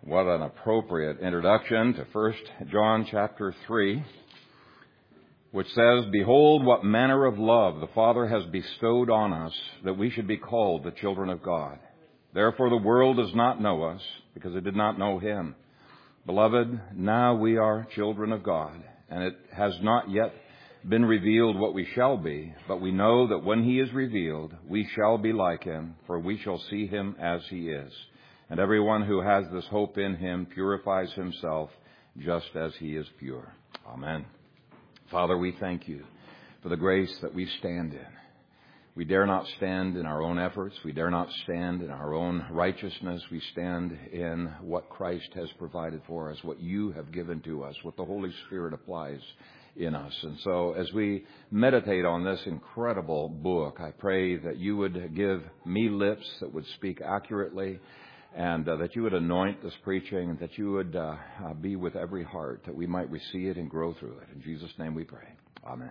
What an appropriate introduction to 1 John chapter 3, which says, "Behold, what manner of love the Father has bestowed on us, that we should be called the children of God. Therefore the world does not know us, because it did not know Him. Beloved, now we are children of God, and it has not yet been revealed what we shall be, but we know that when He is revealed, we shall be like Him, for we shall see Him as He is. And everyone who has this hope in Him purifies himself just as He is pure." Amen. Father, we thank You for the grace that we stand in. We dare not stand in our own efforts. We dare not stand in our own righteousness. We stand in what Christ has provided for us, what You have given to us, what the Holy Spirit applies in us. And so as we meditate on this incredible book, I pray that You would give me lips that would speak accurately, and that You would anoint this preaching, and that You would be with every heart, that we might receive it and grow through it. In Jesus' name we pray. Amen.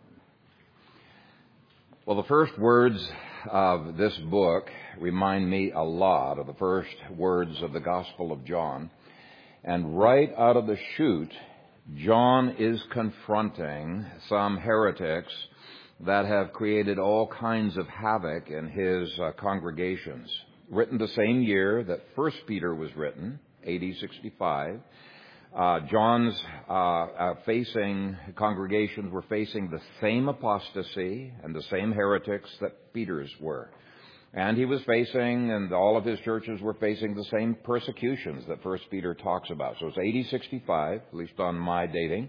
Well, the first words of this book remind me a lot of the first words of the Gospel of John. And right out of the chute, John is confronting some heretics that have created all kinds of havoc in his congregations. Written the same year that 1 Peter was written, AD 65. John's congregations were facing the same apostasy and the same heretics that Peter's were. And he was facing, and all of his churches were facing the same persecutions that 1 Peter talks about. So it's AD 65, at least on my dating.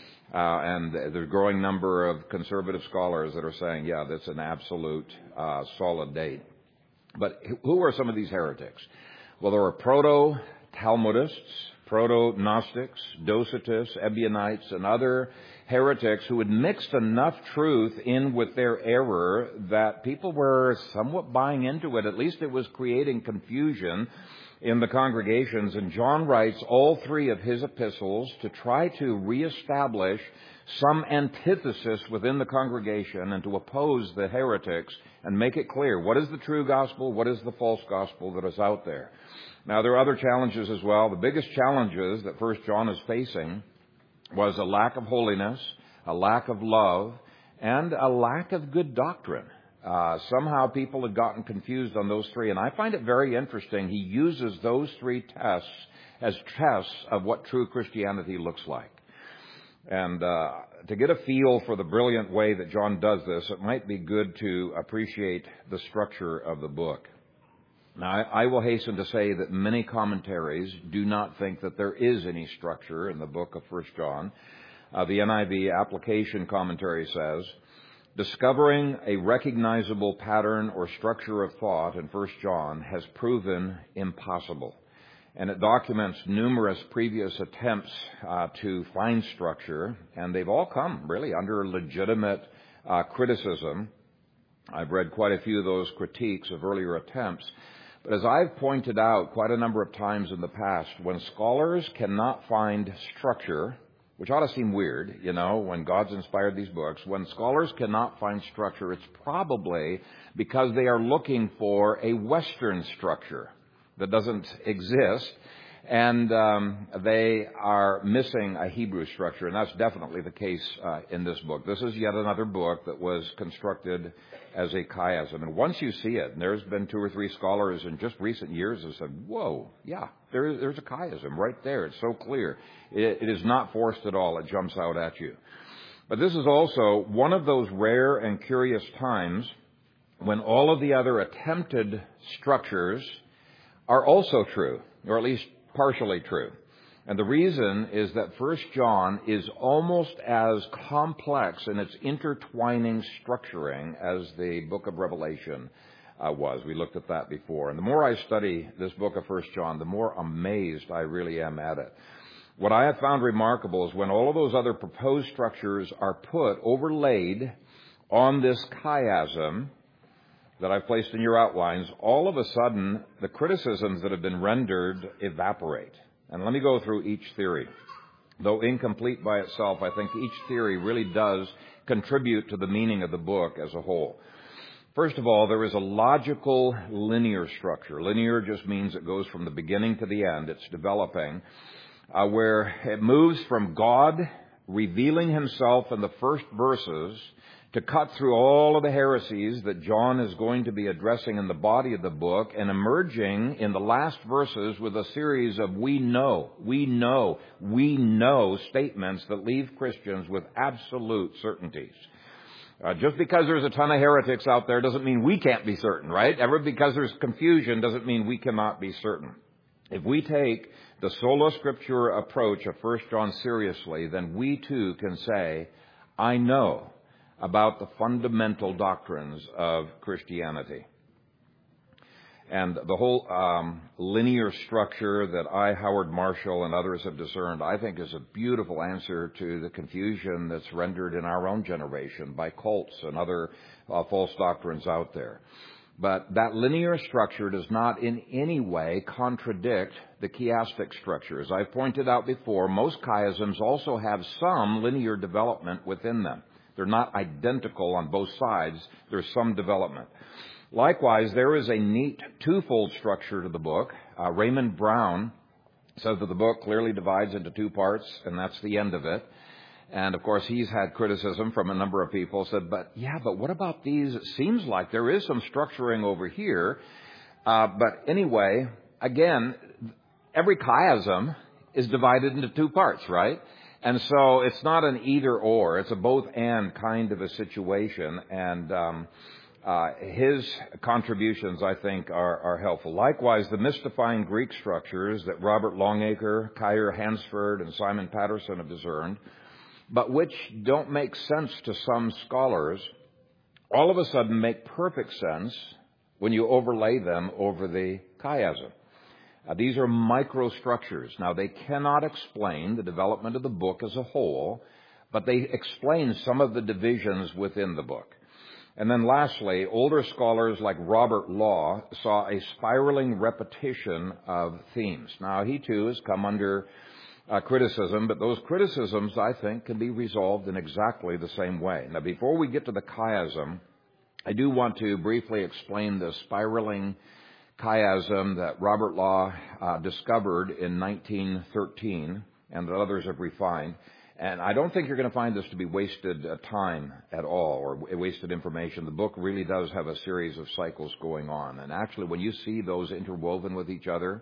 And there's a growing number of conservative scholars that are saying, yeah, that's an absolute solid date. But who are some of these heretics? Well, there were proto-Talmudists, proto-Gnostics, Docetists, Ebionites, and other heretics who had mixed enough truth in with their error that people were somewhat buying into it. At least it was creating confusion in the congregations. And John writes all three of his epistles to try to reestablish some antithesis within the congregation and to oppose the heretics and make it clear what is the true gospel, what is the false gospel that is out there. Now, there are other challenges as well. The biggest challenges that 1 John is facing was a lack of holiness, a lack of love, and a lack of good doctrine. Somehow people had gotten confused on those three, and I find it very interesting. He uses those three tests as tests of what true Christianity looks like. And to get a feel for the brilliant way that John does this, it might be good to appreciate the structure of the book. Now, I will hasten to say that many commentaries do not think that there is any structure in the book of 1 John. The NIV application commentary says, "Discovering a recognizable pattern or structure of thought in 1 John has proven impossible." And it documents numerous previous attempts to find structure, and they've all come really under legitimate criticism. I've read quite a few of those critiques of earlier attempts. But as I've pointed out quite a number of times in the past, when scholars cannot find structure, which ought to seem weird, when God's inspired these books, when scholars cannot find structure, it's probably because they are looking for a Western structure that doesn't exist, and they are missing a Hebrew structure, and that's definitely the case in this book. This is yet another book that was constructed as a chiasm, and once you see it, and there's been 2 or 3 scholars in just recent years that said, whoa, yeah, there's a chiasm right there. It's so clear. It is not forced at all. It jumps out at you. But this is also one of those rare and curious times when all of the other attempted structures are also true, or at least partially true. And the reason is that 1 John is almost as complex in its intertwining structuring as the book of Revelation was. We looked at that before. And the more I study this book of 1 John, the more amazed I really am at it. What I have found remarkable is when all of those other proposed structures are overlaid on this chiasm that I've placed in your outlines, all of a sudden the criticisms that have been rendered evaporate. And let me go through each theory. Though incomplete by itself, I think each theory really does contribute to the meaning of the book as a whole. First of all, there is a logical linear structure. Linear just means it goes from the beginning to the end. It's developing, where it moves from God revealing himself in the first verses to cut through all of the heresies that John is going to be addressing in the body of the book, and emerging in the last verses with a series of we know statements that leave Christians with absolute certainties. Just because there's a ton of heretics out there doesn't mean we can't be certain, right? Because there's confusion doesn't mean we cannot be certain. If we take the sola scriptura approach of 1 John seriously, then we too can say, I know about the fundamental doctrines of Christianity. And the whole linear structure that Howard Marshall, and others have discerned, I think is a beautiful answer to the confusion that's rendered in our own generation by cults and other false doctrines out there. But that linear structure does not in any way contradict the chiastic structure. As I've pointed out before, most chiasms also have some linear development within them. They're not identical on both sides. There's some development. Likewise, there is a neat twofold structure to the book. Raymond Brown says that the book clearly divides into two parts, and that's the end of it. And, of course, he's had criticism from a number of people, said, but what about these? It seems like there is some structuring over here. But anyway, again, every chiasm is divided into two parts, right? And so it's not an either or. It's a both and kind of a situation. And his contributions, I think, are helpful. Likewise, the mystifying Greek structures that Robert Longacre, Kyer Hansford, and Simon Patterson have discerned, but which don't make sense to some scholars, all of a sudden make perfect sense when you overlay them over the chiasm. These are microstructures. Now, they cannot explain the development of the book as a whole, but they explain some of the divisions within the book. And then lastly, older scholars like Robert Law saw a spiraling repetition of themes. Now, he too has come under criticism, but those criticisms, I think, can be resolved in exactly the same way. Now, before we get to the chiasm, I do want to briefly explain the spiraling chiasm that Robert Law discovered in 1913 and that others have refined. And I don't think you're going to find this to be wasted time at all or wasted information. The book really does have a series of cycles going on. And actually, when you see those interwoven with each other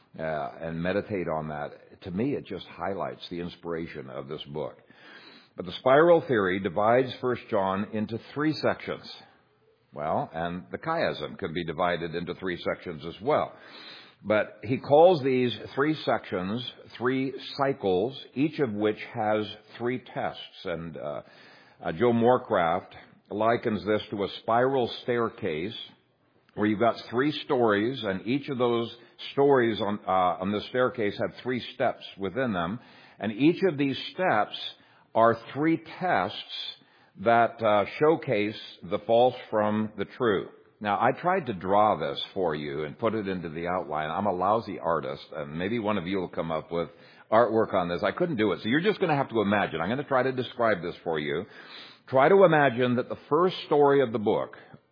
and meditate on that, to me, it just highlights the inspiration of this book. But the spiral theory divides 1 John into three sections. Well, and the chiasm can be divided into three sections as well. But he calls these three sections three cycles, each of which has three tests. And Joe Morecraft likens this to a spiral staircase where you've got three stories, and each of those stories on the staircase have three steps within them. And each of these steps are three tests that showcase the false from the true. Now, I tried to draw this for you and put it into the outline. I'm a lousy artist, and maybe one of you will come up with artwork on this. I couldn't do it, so you're just going to have to imagine. I'm going to try to describe this for you. Try to imagine that the first story of the book,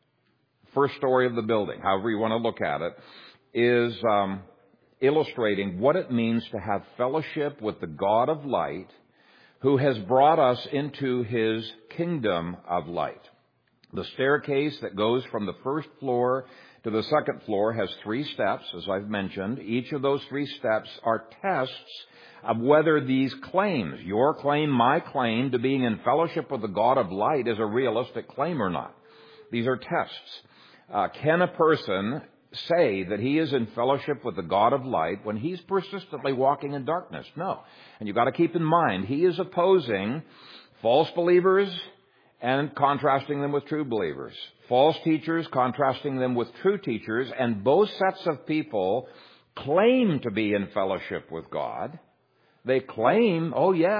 first story of the building, however you want to look at it, is illustrating what it means to have fellowship with the God of light who has brought us into his kingdom of light. The staircase that goes from the first floor to the second floor has three steps, as I've mentioned. Each of those three steps are tests of whether these claims, your claim, my claim, to being in fellowship with the God of light is a realistic claim or not. These are tests. Can a person say that he is in fellowship with the God of light when he's persistently walking in darkness? No. And you've got to keep in mind, he is opposing false believers and contrasting them with true believers. False teachers contrasting them with true teachers, and both sets of people claim to be in fellowship with God. They claim,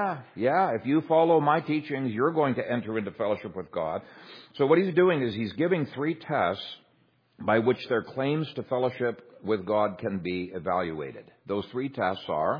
if you follow my teachings, you're going to enter into fellowship with God. So what he's doing is he's giving three tests by which their claims to fellowship with God can be evaluated. Those three tests are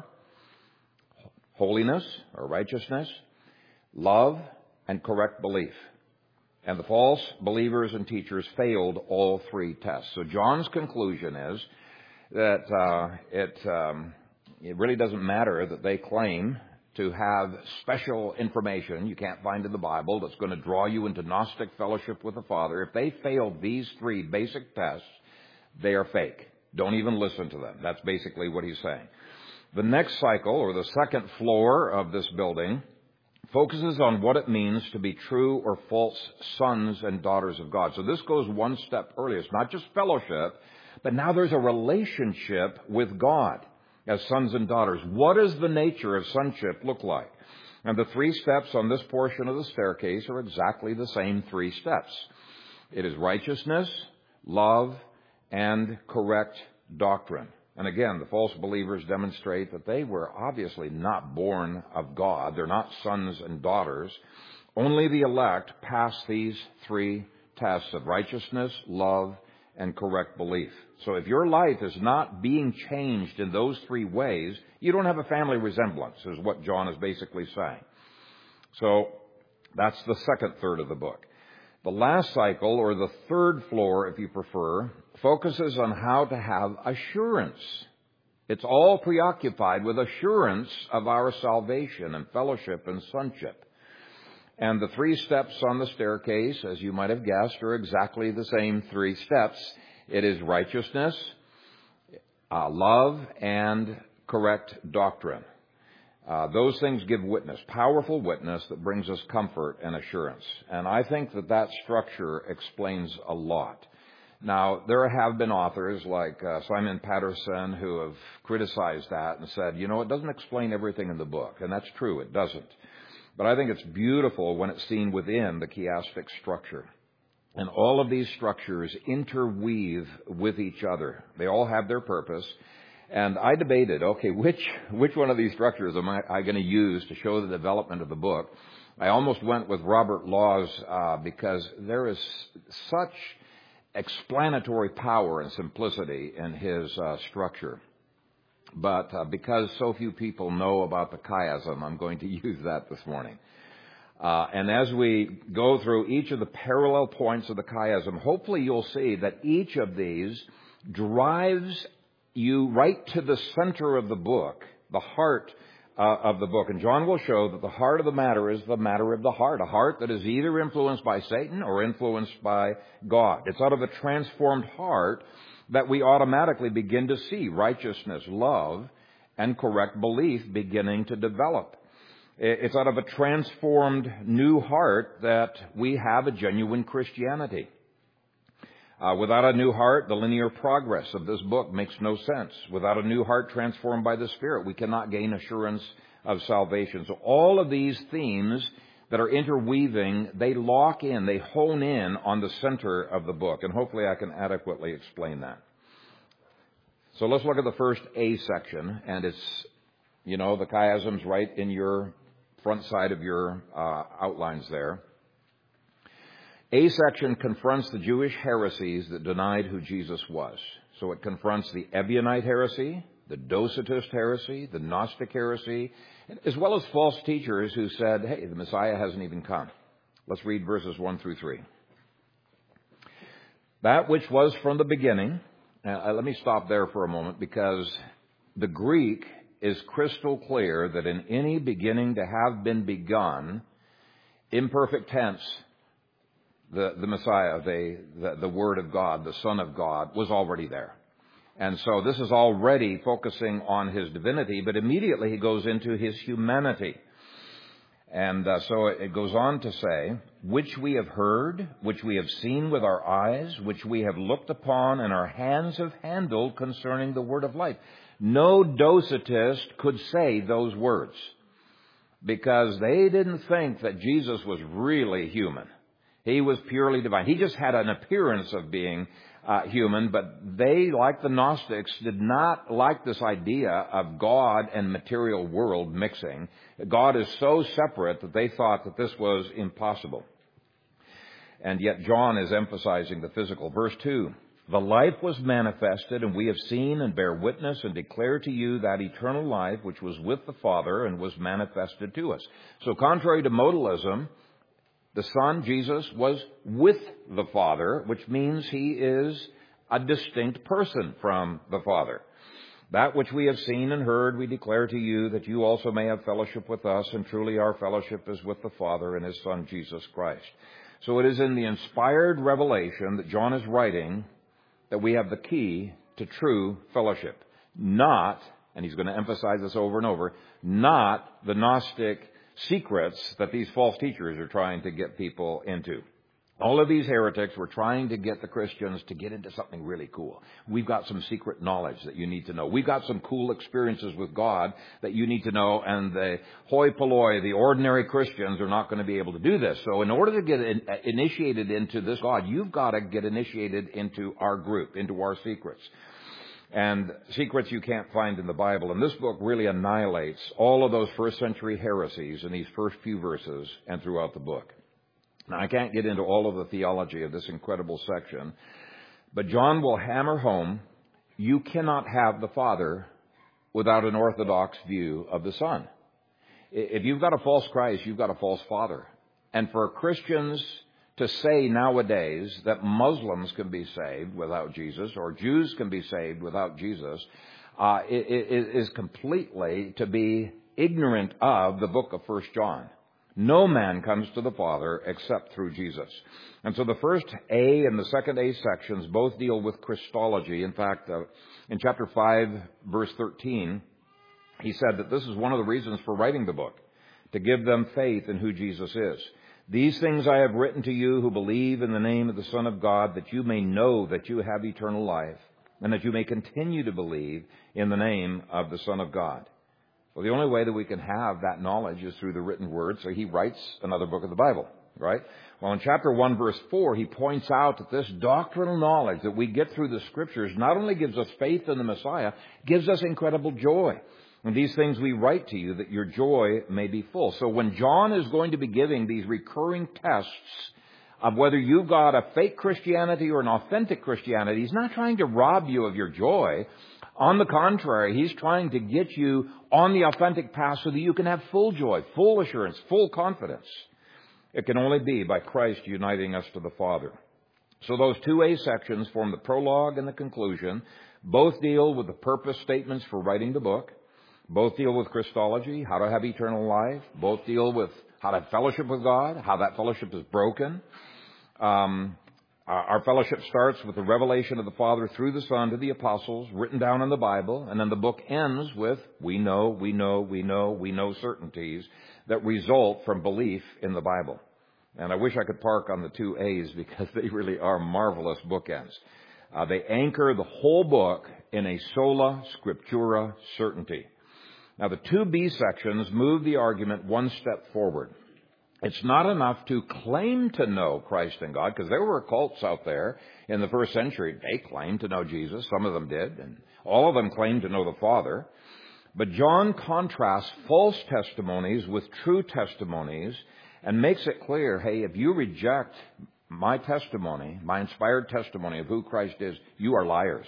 holiness or righteousness, love, and correct belief. And the false believers and teachers failed all three tests. So John's conclusion is that it really doesn't matter that they claim to have special information you can't find in the Bible that's going to draw you into Gnostic fellowship with the Father. If they failed these three basic tests, they are fake. Don't even listen to them. That's basically what he's saying. The next cycle, or the second floor of this building, focuses on what it means to be true or false sons and daughters of God. So this goes one step earlier. It's not just fellowship, but now there's a relationship with God as sons and daughters. What does the nature of sonship look like? And the three steps on this portion of the staircase are exactly the same three steps. It is righteousness, love, and correct doctrine. And again, the false believers demonstrate that they were obviously not born of God. They're not sons and daughters. Only the elect pass these three tests of righteousness, love, and correct belief. So if your life is not being changed in those three ways, you don't have a family resemblance, is what John is basically saying. So that's the second third of the book. The last cycle, or the third floor, if you prefer, focuses on how to have assurance. It's all preoccupied with assurance of our salvation and fellowship and sonship. And the three steps on the staircase, as you might have guessed, are exactly the same three steps. It is righteousness, love, and correct doctrine. Those things give witness, powerful witness that brings us comfort and assurance. And I think that structure explains a lot. Now, there have been authors like Simon Patterson who have criticized that and said, it doesn't explain everything in the book. And that's true, it doesn't. But I think it's beautiful when it's seen within the chiastic structure. And all of these structures interweave with each other. They all have their purpose. And I debated, which one of these structures am I going to use to show the development of the book? I almost went with Robert Law's because there is such explanatory power and simplicity in his structure. But because so few people know about the chiasm, I'm going to use that this morning. And as we go through each of the parallel points of the chiasm, hopefully you'll see that each of these drives you right to the center of the book, the heart of the book. And John will show that the heart of the matter is the matter of the heart, a heart that is either influenced by Satan or influenced by God. It's out of a transformed heart that we automatically begin to see righteousness, love, and correct belief beginning to develop. It's out of a transformed new heart that we have a genuine Christianity. Without a new heart, the linear progress of this book makes no sense. Without a new heart transformed by the Spirit, we cannot gain assurance of salvation. So all of these themes that are interweaving, they lock in, they hone in on the center of the book. And hopefully I can adequately explain that. So let's look at the first A section. And it's, the chiasm's right in your front side of your outlines there. A section confronts the Jewish heresies that denied who Jesus was. So it confronts the Ebionite heresy, the Docetist heresy, the Gnostic heresy, as well as false teachers who said, hey, the Messiah hasn't even come. Let's read verses 1 through 3. That which was from the beginning. Let me stop there for a moment because the Greek is crystal clear that in any beginning to have been begun, imperfect tense, the Messiah, the Word of God, the Son of God, was already there. And so this is already focusing on his divinity, but immediately he goes into his humanity. And so it goes on to say, which we have heard, which we have seen with our eyes, which we have looked upon and our hands have handled concerning the word of life. No Docetist could say those words because they didn't think that Jesus was really human. He was purely divine. He just had an appearance of being human, but they, like the Gnostics, did not like this idea of God and material world mixing. God is so separate that they thought that this was impossible. And yet John is emphasizing the physical. Verse 2, the life was manifested, and we have seen and bear witness and declare to you that eternal life which was with the Father and was manifested to us. So contrary to modalism, The Son, Jesus, was with the Father, which means he is a distinct person from the Father. That which we have seen and heard, we declare to you, that you also may have fellowship with us, and truly our fellowship is with the Father and his Son, Jesus Christ. So it is in the inspired revelation that John is writing that we have the key to true fellowship. Not, and he's going to emphasize this over and over, not the Gnostic secrets that these false teachers are trying to get people into. All of these heretics were trying to get the Christians to get into something really cool. We've got some secret knowledge that you need to know. We've got some cool experiences with God that you need to know, and the hoi polloi, the ordinary Christians, are not going to be able to do this. So in order to get initiated into this God, you've got to get initiated into our group, into our secrets. And secrets you can't find in the Bible. And this book really annihilates all of those first century heresies in these first few verses and throughout the book. Now, I can't get into all of the theology of this incredible section, but John will hammer home, you cannot have the Father without an orthodox view of the Son. If you've got a false Christ, you've got a false Father. And for Christians to say nowadays that Muslims can be saved without Jesus, or Jews can be saved without Jesus, it is completely to be ignorant of the book of 1 John. No man comes to the Father except through Jesus. And so the first A and the second A sections both deal with Christology. In fact, in chapter 5, verse 13, he said that this is one of the reasons for writing the book, to give them faith in who Jesus is. These things I have written to you who believe in the name of the Son of God, that you may know that you have eternal life, and that you may continue to believe in the name of the Son of God. Well, the only way that we can have that knowledge is through the written word, so he writes another book of the Bible, right? Well, in chapter 1, verse 4, he points out that this doctrinal knowledge that we get through the Scriptures not only gives us faith in the Messiah, gives us incredible joy. And these things we write to you, that your joy may be full. So when John is going to be giving these recurring tests of whether you've got a fake Christianity or an authentic Christianity, he's not trying to rob you of your joy. On the contrary, he's trying to get you on the authentic path so that you can have full joy, full assurance, full confidence. It can only be by Christ uniting us to the Father. So those two A sections form the prologue and the conclusion. Both deal with the purpose statements for writing the book. Both deal with Christology, how to have eternal life. Both deal with how to have fellowship with God, how that fellowship is broken. Our fellowship starts with the revelation of the Father through the Son to the apostles, written down in the Bible, and then the book ends with, we know certainties that result from belief in the Bible. And I wish I could park on the two A's because they really are marvelous bookends. They anchor the whole book in a sola scriptura certainty. Now, the two B sections move the argument one step forward. It's not enough to claim to know Christ and God, because there were cults out there in the first century. They claimed to know Jesus. Some of them did, and all of them claimed to know the Father. But John contrasts false testimonies with true testimonies and makes it clear, hey, if you reject my testimony, my inspired testimony of who Christ is, you are liars.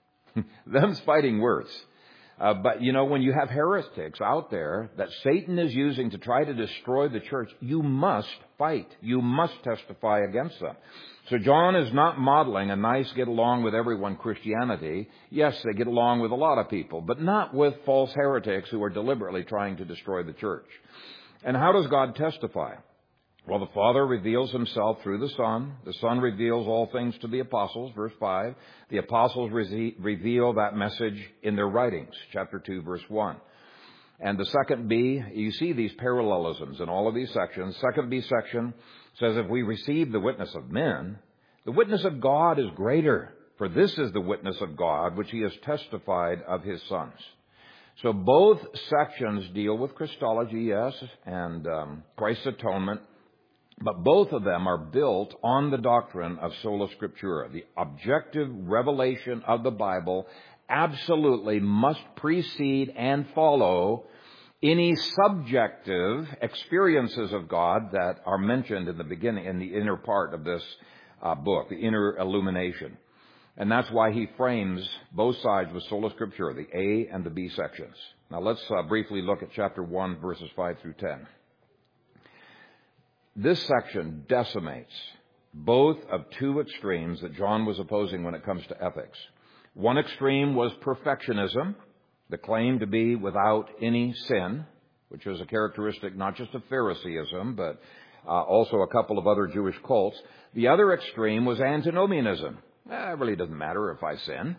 Them's fighting words. But, you know, when you have heretics out there that Satan is using to try to destroy the church, you must fight. You must testify against them. So John is not modeling a nice get-along-with-everyone Christianity. Yes, they get along with a lot of people, but not with false heretics who are deliberately trying to destroy the church. And how does God testify? Well, the Father reveals himself through the Son. The Son reveals all things to the apostles, verse 5. The apostles reveal that message in their writings, chapter 2, verse 1. And the second B, you see these parallelisms in all of these sections. Second B section says, if we receive the witness of men, the witness of God is greater. For this is the witness of God, which he has testified of his sons. So both sections deal with Christology, yes, and Christ's atonement. But both of them are built on the doctrine of sola scriptura. The objective revelation of the Bible absolutely must precede and follow any subjective experiences of God that are mentioned in the beginning, in the inner part of this book, the inner illumination. And that's why he frames both sides with sola scriptura, the A and the B sections. Now let's briefly look at chapter 1, verses 5 through 10. this section decimates both of two extremes that John was opposing when it comes to ethics. One extreme was perfectionism, the claim to be without any sin, which is a characteristic not just of Phariseeism, but also a couple of other Jewish cults. The other extreme was antinomianism. It really doesn't matter if I sin,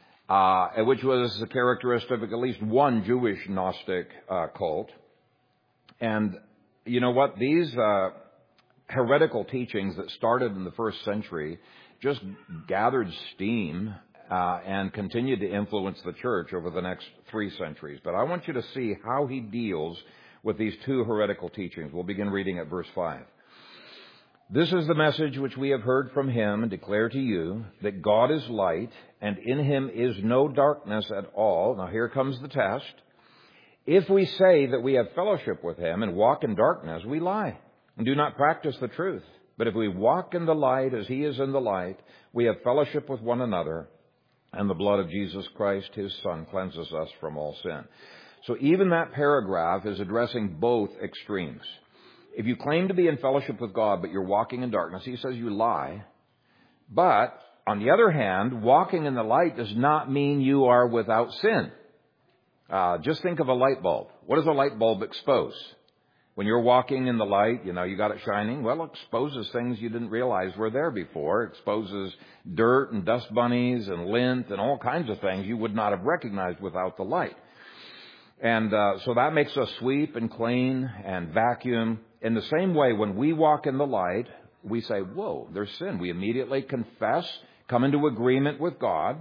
which was a characteristic of at least one Jewish Gnostic cult. And you know what? These heretical teachings that started in the first century just gathered steam and continued to influence the church over the next 3 centuries. But I want you to see how he deals with these two heretical teachings. We'll begin reading at verse 5. This is the message which we have heard from him and declare to you, that God is light, and in him is no darkness at all. Now here comes the test. If we say that we have fellowship with him and walk in darkness, we lie and do not practice the truth. But if we walk in the light as he is in the light, we have fellowship with one another, and the blood of Jesus Christ, his Son, cleanses us from all sin. So even that paragraph is addressing both extremes. If you claim to be in fellowship with God, but you're walking in darkness, he says you lie. But on the other hand, walking in the light does not mean you are without sin. Just think of a light bulb. What does a light bulb expose? When you're walking in the light, you got it shining. Well, it exposes things you didn't realize were there before. It exposes dirt and dust bunnies and lint and all kinds of things you would not have recognized without the light. And so that makes us sweep and clean and vacuum. In the same way, when we walk in the light, we say, whoa, there's sin. We immediately confess, come into agreement with God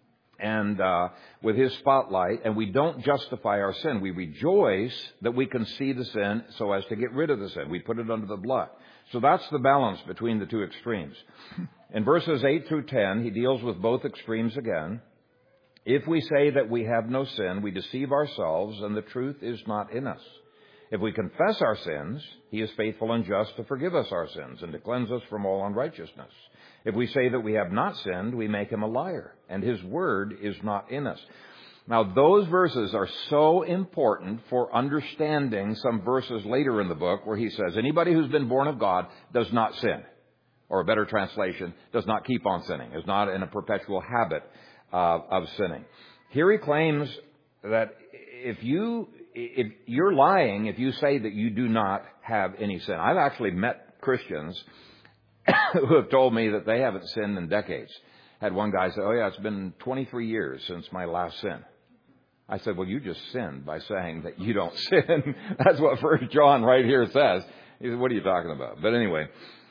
and with his spotlight, and we don't justify our sin. We rejoice that we can see the sin so as to get rid of the sin. We put it under the blood. So that's the balance between the two extremes. In verses 8 through 10, he deals with both extremes again. If we say that we have no sin, we deceive ourselves, and the truth is not in us. If we confess our sins, he is faithful and just to forgive us our sins and to cleanse us from all unrighteousness. If we say that we have not sinned, we make him a liar, and his word is not in us. Now, those verses are so important for understanding some verses later in the book where he says, anybody who's been born of God does not sin. Or a better translation, does not keep on sinning, is not in a perpetual habit of sinning. Here he claims that if you're lying if you say that you do not have any sin. I've actually met Christians who have told me that they haven't sinned in decades. Had one guy say, it's been 23 years since my last sin. I said, well, you just sinned by saying that you don't sin. That's what 1 John right here says. He said, what are you talking about? But anyway,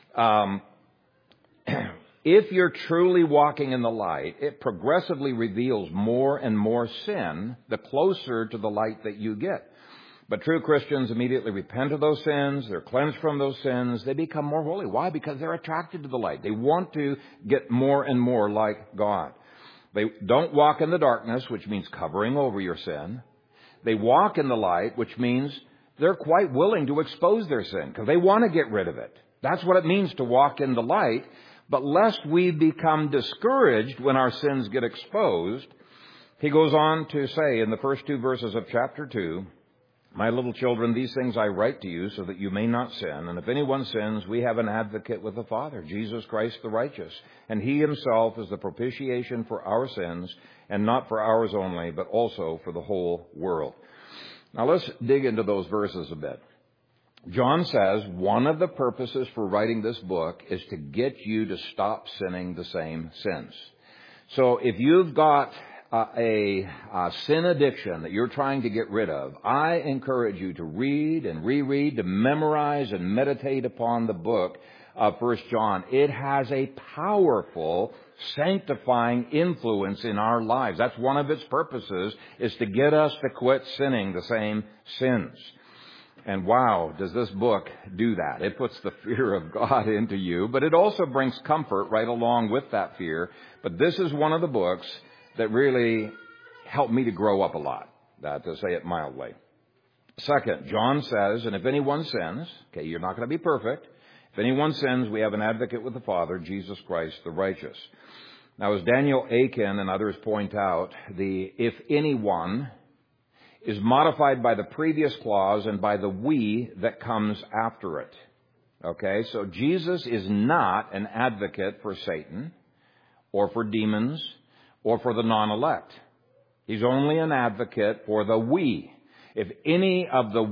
if you're truly walking in the light, it progressively reveals more and more sin the closer to the light that you get. But true Christians immediately repent of those sins. They're cleansed from those sins. They become more holy. Why? Because they're attracted to the light. They want to get more and more like God. They don't walk in the darkness, which means covering over your sin. They walk in the light, which means they're quite willing to expose their sin because they want to get rid of it. That's what it means to walk in the light. But lest we become discouraged when our sins get exposed, he goes on to say in the first 2 verses of chapter 2, my little children, these things I write to you so that you may not sin. And if anyone sins, we have an advocate with the Father, Jesus Christ the righteous. And he himself is the propitiation for our sins, and not for ours only, but also for the whole world. Now let's dig into those verses a bit. John says one of the purposes for writing this book is to get you to stop sinning the same sins. So if you've got a sin addiction that you're trying to get rid of, I encourage you to read and reread, to memorize and meditate upon the book of 1 John. It has a powerful sanctifying influence in our lives. That's one of its purposes, is to get us to quit sinning the same sins. And wow, does this book do that. It puts the fear of God into you, but it also brings comfort right along with that fear. But this is one of the books that really helped me to grow up a lot, to say it mildly. Second, John says, and if anyone sins, okay, you're not going to be perfect. If anyone sins, we have an advocate with the Father, Jesus Christ the righteous. Now, as Daniel Aiken and others point out, the if anyone is modified by the previous clause and by the we that comes after it. Okay, so Jesus is not an advocate for Satan or for demons or for the non-elect. He's only an advocate for the we. If any of the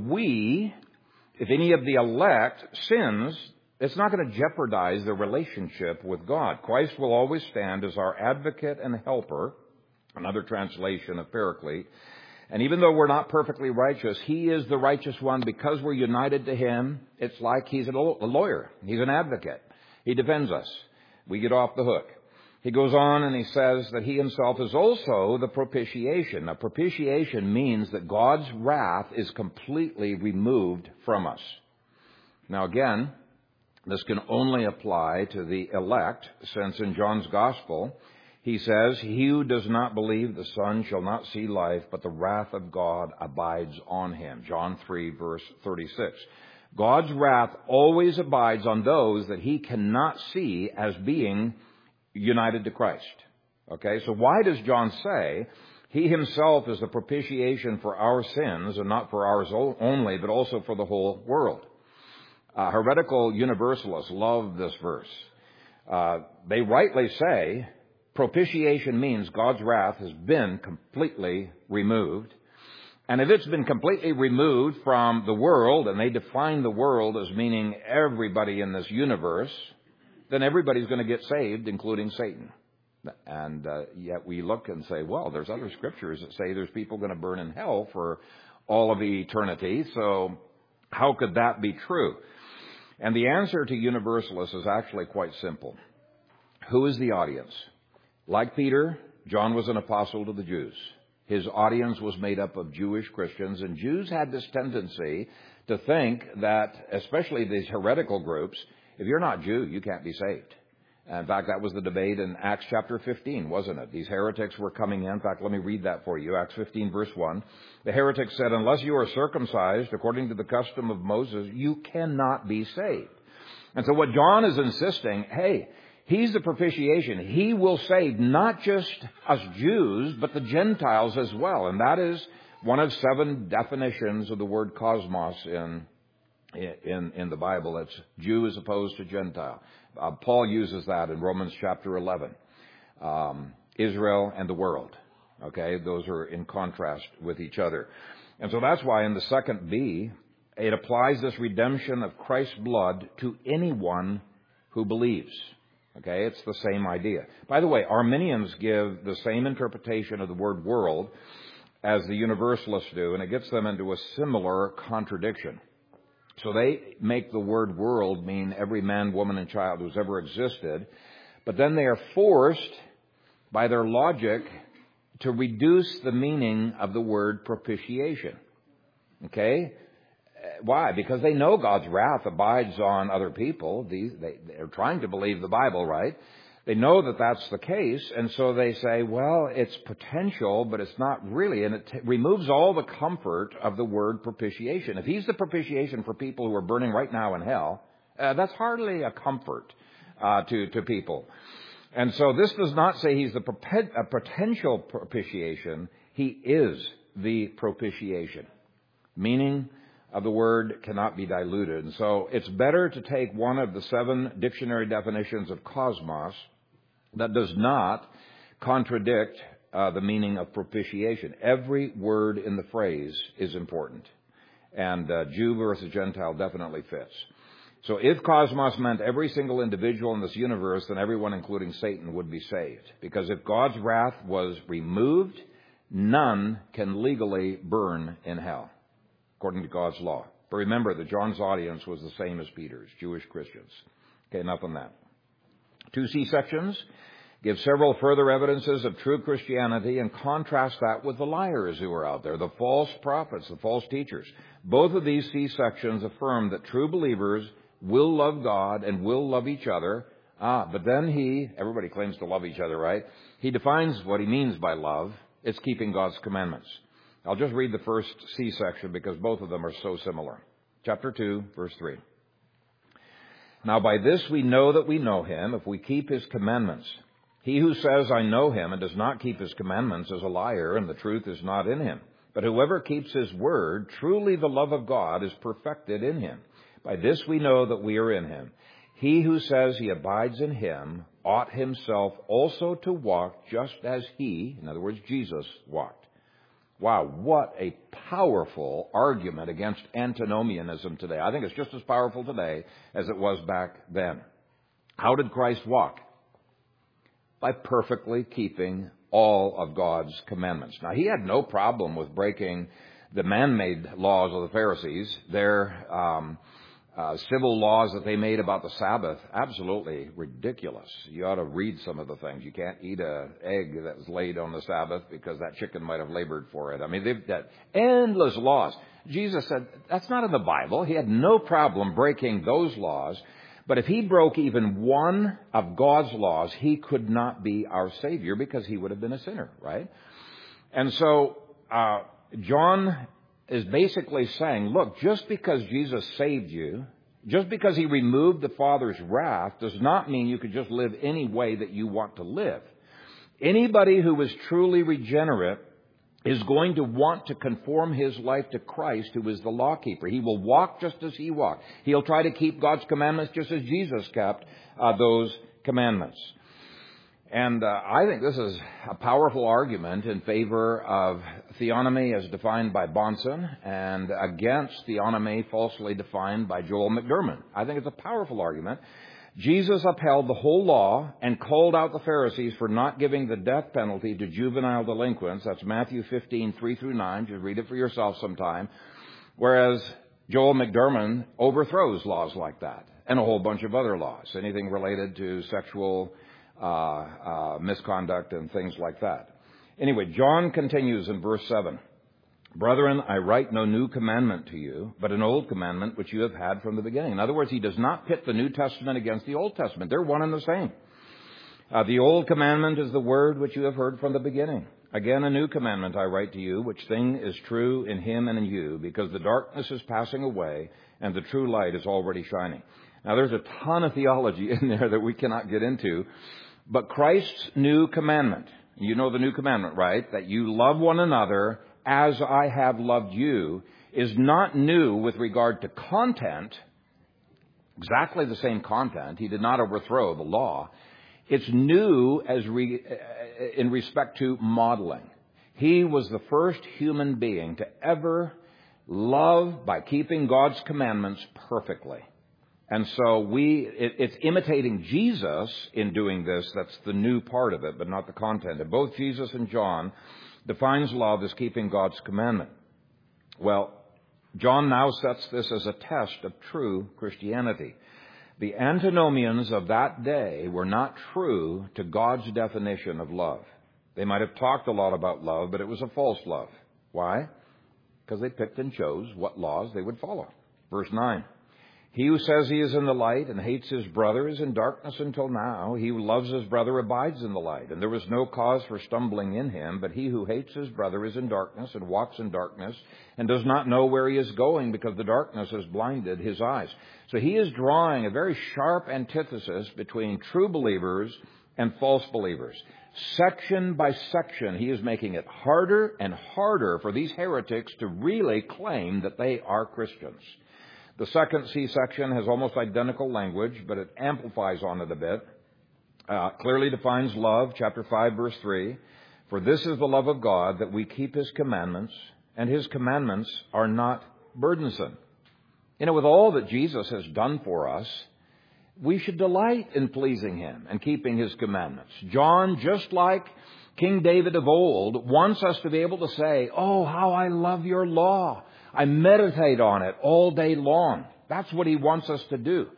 elect sins, it's not going to jeopardize the relationship with God. Christ will always stand as our advocate and helper, another translation of Paraclete. And even though we're not perfectly righteous, He is the righteous one because we're united to Him. It's like He's a lawyer. He's an advocate. He defends us. We get off the hook. He goes on and he says that He Himself is also the propitiation. Now, propitiation means that God's wrath is completely removed from us. Now, again, this can only apply to the elect, since in John's Gospel, he says, "He who does not believe the Son shall not see life, but the wrath of God abides on him." John 3, verse 36. God's wrath always abides on those that He cannot see as being united to Christ. Okay, so why does John say He Himself is the propitiation for our sins, and not for ours only, but also for the whole world? Heretical universalists love this verse. They rightly say propitiation means God's wrath has been completely removed. And if it's been completely removed from the world, and they define the world as meaning everybody in this universe, then everybody's going to get saved, including Satan. And yet we look and say, well, there's other scriptures that say there's people going to burn in hell for all of eternity. So how could that be true? And the answer to universalists is actually quite simple. Who is the audience? Like Peter, John was an apostle to the Jews. His audience was made up of Jewish Christians, and Jews had this tendency to think that, especially these heretical groups, if you're not Jew, you can't be saved. In fact, that was the debate in Acts chapter 15, wasn't it? These heretics were coming in. In fact, let me read that for you. Acts 15, verse 1. The heretics said, "Unless you are circumcised according to the custom of Moses, you cannot be saved." And so what John is insisting, hey, He's the propitiation. He will save not just us Jews, but the Gentiles as well. And that is one of 7 definitions of the word cosmos in the Bible. It's Jew as opposed to Gentile. Paul uses that in Romans chapter 11. Israel and the world. Okay, those are in contrast with each other. And so that's why in the second B, it applies this redemption of Christ's blood to anyone who believes. Okay, it's the same idea. By the way, Arminians give the same interpretation of the word world as the Universalists do, and it gets them into a similar contradiction. So they make the word world mean every man, woman, and child who's ever existed, but then they are forced by their logic to reduce the meaning of the word propitiation. Okay? Why? Because they know God's wrath abides on other people. They're trying to believe the Bible, right? They know that that's the case, and so they say, well, it's potential, but it's not really, and it removes all the comfort of the word propitiation. If He's the propitiation for people who are burning right now in hell, that's hardly a comfort to people. And so this does not say He's the potential propitiation. He is the propitiation. Meaning of the word cannot be diluted. And so it's better to take one of the 7 dictionary definitions of cosmos that does not contradict the meaning of propitiation. Every word in the phrase is important. And Jew versus Gentile definitely fits. So if cosmos meant every single individual in this universe, then everyone, including Satan, would be saved. Because if God's wrath was removed, none can legally burn in hell, according to God's law. But remember that John's audience was the same as Peter's, Jewish Christians. Okay, enough on that. 2 C sections give several further evidences of true Christianity and contrast that with the liars who are out there, the false prophets, the false teachers. Both of these C sections affirm that true believers will love God and will love each other. But then everybody claims to love each other, right? He defines what he means by love. It's keeping God's commandments. I'll just read the first C section because both of them are so similar. Chapter 2, verse 3. Now by this we know that we know Him, if we keep His commandments. He who says, I know Him, and does not keep His commandments is a liar, and the truth is not in him. But whoever keeps His word, truly the love of God is perfected in him. By this we know that we are in him. He who says he abides in him ought himself also to walk just as he, in other words, Jesus, walked. Wow, what a powerful argument against antinomianism today. I think it's just as powerful today as it was back then. How did Christ walk? By perfectly keeping all of God's commandments. Now, he had no problem with breaking the man-made laws of the Pharisees, their civil laws that they made about the Sabbath. Absolutely ridiculous. You ought to read some of the things. You can't eat an egg that was laid on the Sabbath because that chicken might have labored for it. I mean, they've got endless laws. Jesus said, that's not in the Bible. He had no problem breaking those laws. But if he broke even one of God's laws, he could not be our Savior because he would have been a sinner, right? And so John is basically saying, look, just because Jesus saved you, just because he removed the Father's wrath, does not mean you could just live any way that you want to live. Anybody who is truly regenerate is going to want to conform his life to Christ, who is the lawkeeper. He will walk just as he walked. He'll try to keep God's commandments just as Jesus kept those commandments. And I think this is a powerful argument in favor of theonomy as defined by Bahnsen and against theonomy falsely defined by Joel McDermott. I think it's a powerful argument. Jesus upheld the whole law and called out the Pharisees for not giving the death penalty to juvenile delinquents. That's Matthew 15, 3 through 9. Just read it for yourself sometime. Whereas Joel McDermott overthrows laws like that and a whole bunch of other laws, anything related to sexual misconduct and things like that. Anyway, John continues in verse 7. Brethren, I write no new commandment to you, but an old commandment which you have had from the beginning. In other words, he does not pit the New Testament against the Old Testament. They're one and the same. The old commandment is the word which you have heard from the beginning. Again, a new commandment I write to you, which thing is true in him and in you, because the darkness is passing away and the true light is already shining. Now, there's a ton of theology in there that we cannot get into, but Christ's new commandment, you know the new commandment, right? That you love one another as I have loved you, is not new with regard to content, exactly the same content. He did not overthrow the law. It's new in respect to modeling. He was the first human being to ever love by keeping God's commandments perfectly. And so it's imitating Jesus in doing this. That's the new part of it, but not the content. And both Jesus and John defines love as keeping God's commandment. Well, John now sets this as a test of true Christianity. The antinomians of that day were not true to God's definition of love. They might have talked a lot about love, but it was a false love. Why? Because they picked and chose what laws they would follow. Verse 9. He who says he is in the light and hates his brother is in darkness until now. He who loves his brother abides in the light, and there was no cause for stumbling in him. But he who hates his brother is in darkness and walks in darkness and does not know where he is going because the darkness has blinded his eyes. So he is drawing a very sharp antithesis between true believers and false believers. Section by section, he is making it harder and harder for these heretics to really claim that they are Christians. The second C section has almost identical language, but it amplifies on it a bit. Clearly defines love, chapter 5, verse 3. For this is the love of God, that we keep his commandments, and his commandments are not burdensome. You know, with all that Jesus has done for us, we should delight in pleasing him and keeping his commandments. John, just like King David of old, wants us to be able to say, oh, how I love your law. I meditate on it all day long. That's what he wants us to do.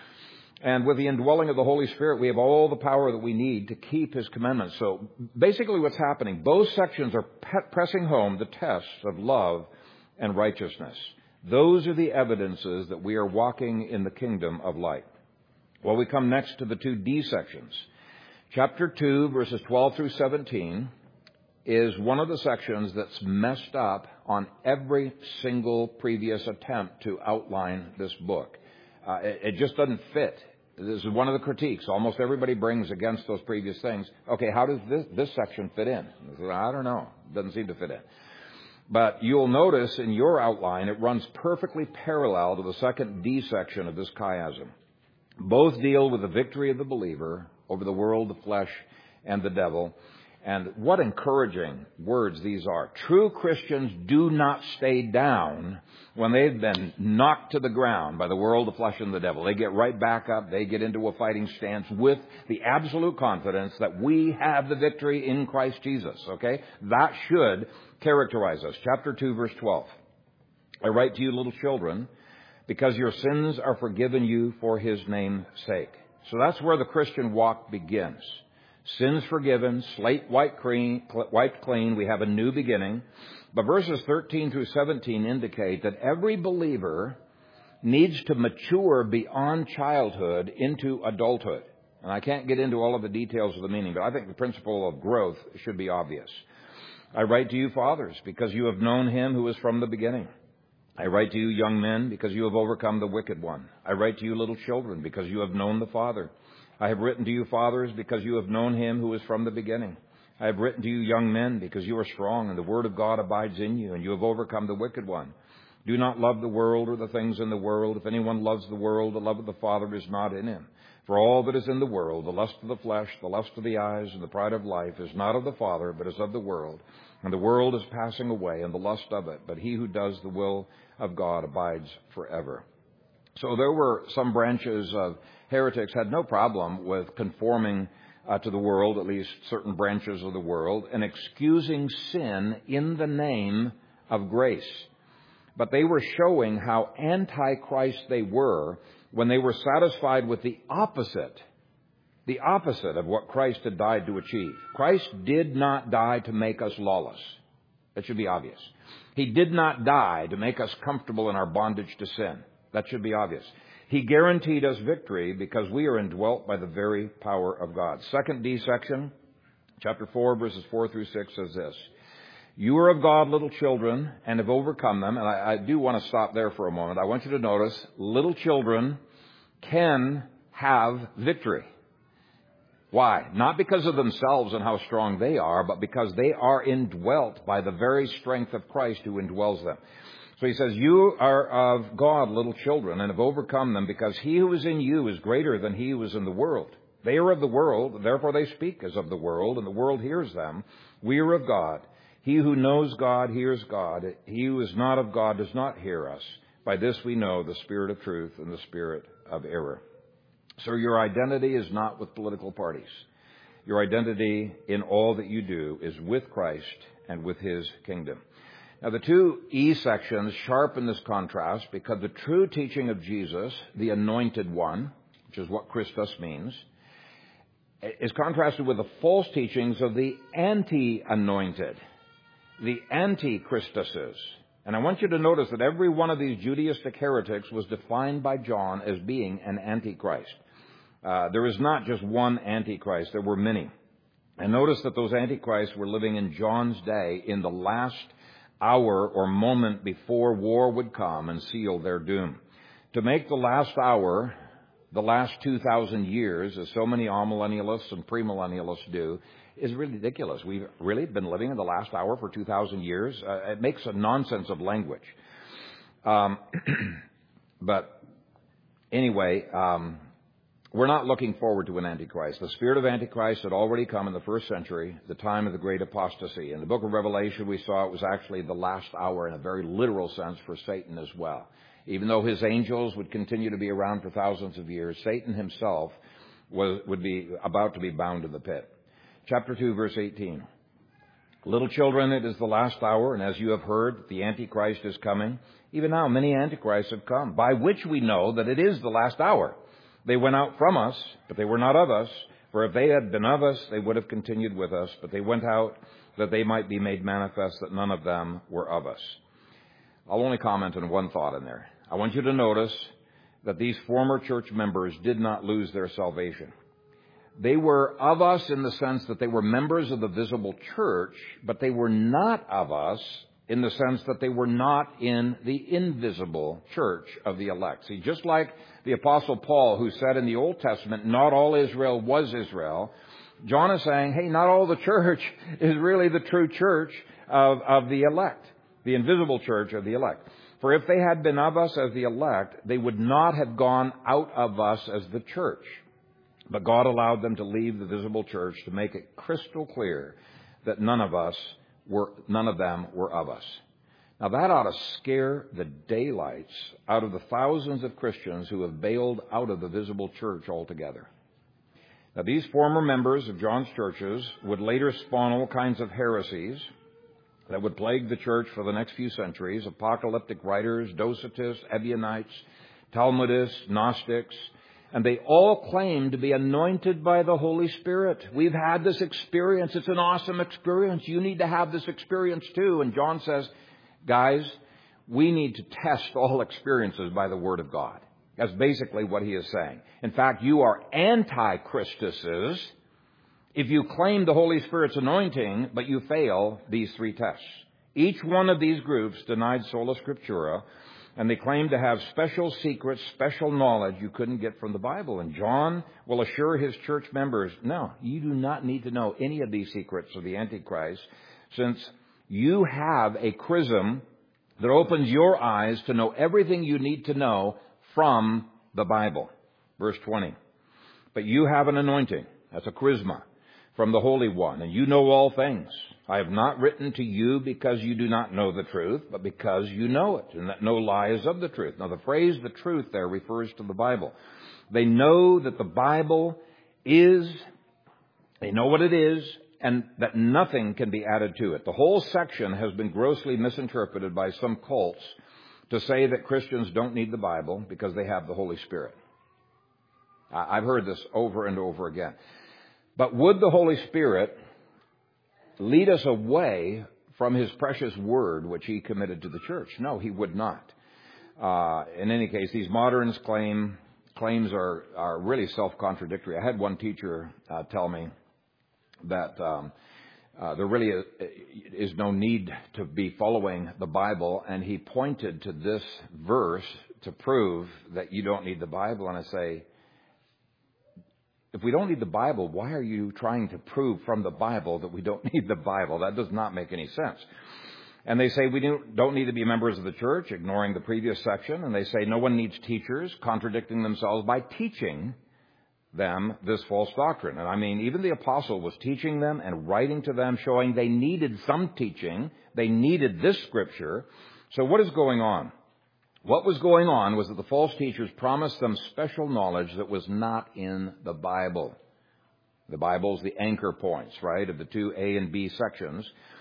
And with the indwelling of the Holy Spirit, we have all the power that we need to keep his commandments. So basically what's happening, both sections are pressing home the tests of love and righteousness. Those are the evidences that we are walking in the kingdom of light. Well, we come next to the two D sections. Chapter 2, verses 12 through 17 is one of the sections that's messed up on every single previous attempt to outline this book. It just doesn't fit. This is one of the critiques almost everybody brings against those previous things. Okay, how does this section fit in? I don't know. It doesn't seem to fit in. But you'll notice in your outline it runs perfectly parallel to the second D section of this chiasm. Both deal with the victory of the believer over the world, the flesh, and the devil. And what encouraging words these are. True Christians do not stay down when they've been knocked to the ground by the world, the flesh, and the devil. They get right back up. They get into a fighting stance with the absolute confidence that we have the victory in Christ Jesus. Okay? That should characterize us. Chapter 2, verse 12. I write to you, little children, because your sins are forgiven you for his name's sake. So that's where the Christian walk begins. Sins forgiven, slate wiped clean, we have a new beginning. But verses 13 through 17 indicate that every believer needs to mature beyond childhood into adulthood. And I can't get into all of the details of the meaning, but I think the principle of growth should be obvious. I write to you, fathers, because you have known him who is from the beginning. I write to you, young men, because you have overcome the wicked one. I write to you, little children, because you have known the Father. I have written to you, fathers, because you have known him who is from the beginning. I have written to you, young men, because you are strong, and the word of God abides in you, and you have overcome the wicked one. Do not love the world or the things in the world. If anyone loves the world, the love of the Father is not in him. For all that is in the world, the lust of the flesh, the lust of the eyes, and the pride of life, is not of the Father, but is of the world. And the world is passing away, and the lust of it. But he who does the will of God abides forever. So there were some branches of heretics had no problem with conforming to the world, at least certain branches of the world, and excusing sin in the name of grace. But they were showing how anti-Christ they were when they were satisfied with the opposite of what Christ had died to achieve. Christ did not die to make us lawless. That should be obvious. He did not die to make us comfortable in our bondage to sin. That should be obvious. He guaranteed us victory because we are indwelt by the very power of God. Second D section, chapter 4, verses 4 through 6 says this. You are of God, little children, and have overcome them. And I do want to stop there for a moment. I want you to notice, little children can have victory. Why? Not because of themselves and how strong they are, but because they are indwelt by the very strength of Christ who indwells them. So he says, you are of God, little children, and have overcome them, because he who is in you is greater than he who is in the world. They are of the world, therefore they speak as of the world, and the world hears them. We are of God. He who knows God hears God. He who is not of God does not hear us. By this we know the spirit of truth and the spirit of error. So your identity is not with political parties. Your identity in all that you do is with Christ and with his kingdom. Now, the two E sections sharpen this contrast because the true teaching of Jesus, the anointed one, which is what Christus means, is contrasted with the false teachings of the anti-anointed, the anti-Christuses. And I want you to notice that every one of these Judaistic heretics was defined by John as being an antichrist. There is not just one antichrist, there were many. And notice that those antichrists were living in John's day in the last hour or moment before war would come and seal their doom. To make the last hour, the last 2,000 years, as so many amillennialists and premillennialists do, is really ridiculous. We've really been living in the last hour for 2,000 years. It makes a nonsense of language. But anyway, we're not looking forward to an Antichrist. The spirit of Antichrist had already come in the first century, the time of the great apostasy. In the book of Revelation, we saw it was actually the last hour in a very literal sense for Satan as well. Even though his angels would continue to be around for thousands of years, Satan himself would be about to be bound to the pit. Chapter 2, verse 18. Little children, it is the last hour, and as you have heard, the Antichrist is coming. Even now, many Antichrists have come, by which we know that it is the last hour. They went out from us, but they were not of us. For if they had been of us, they would have continued with us. But they went out that they might be made manifest that none of them were of us. I'll only comment on one thought in there. I want you to notice that these former church members did not lose their salvation. They were of us in the sense that they were members of the visible church, but they were not of us in the sense that they were not in the invisible church of the elect. See, just like the Apostle Paul, who said in the Old Testament, not all Israel was Israel, John is saying, hey, not all the church is really the true church of the elect. the invisible church of the elect. For if they had been of us as the elect, they would not have gone out of us as the church. But God allowed them to leave the visible church to make it crystal clear that none of them were of us. Now that ought to scare the daylights out of the thousands of Christians who have bailed out of the visible church altogether. Now these former members of John's churches would later spawn all kinds of heresies that would plague the church for the next few centuries: apocalyptic writers, Docetists, Ebionites, Talmudists, Gnostics, and they all claim to be anointed by the Holy Spirit. We've had this experience. It's an awesome experience. You need to have this experience too. And John says, guys, we need to test all experiences by the Word of God. That's basically what he is saying. In fact, you are anti-Christuses if you claim the Holy Spirit's anointing, but you fail these three tests. Each one of these groups denied sola scriptura, and they claimed to have special secrets, special knowledge you couldn't get from the Bible. And John will assure his church members, no, you do not need to know any of these secrets of the Antichrist, since you have a chrism that opens your eyes to know everything you need to know from the Bible. Verse 20. But you have an anointing, that's a charisma, from the Holy One, and you know all things. I have not written to you because you do not know the truth, but because you know it, and that no lie is of the truth. Now, the phrase the truth there refers to the Bible. They know that the Bible is, they know what it is, and that nothing can be added to it. The whole section has been grossly misinterpreted by some cults to say that Christians don't need the Bible because they have the Holy Spirit. I've heard this over and over again. But would the Holy Spirit lead us away from his precious word, which he committed to the church? No, he would not. In any case, these moderns' claims are really self-contradictory. I had one teacher tell me that there really is no need to be following the Bible, and he pointed to this verse to prove that you don't need the Bible. And I say, if we don't need the Bible, why are you trying to prove from the Bible that we don't need the Bible? That does not make any sense. And they say we don't need to be members of the church, ignoring the previous section. And they say no one needs teachers, contradicting themselves by teaching them this false doctrine. And I mean, even the apostle was teaching them and writing to them, showing they needed some teaching. They needed this scripture. So what is going on? What was going on was that the false teachers promised them special knowledge that was not in the Bible. The Bible's the anchor points, right, of the two A and B sections.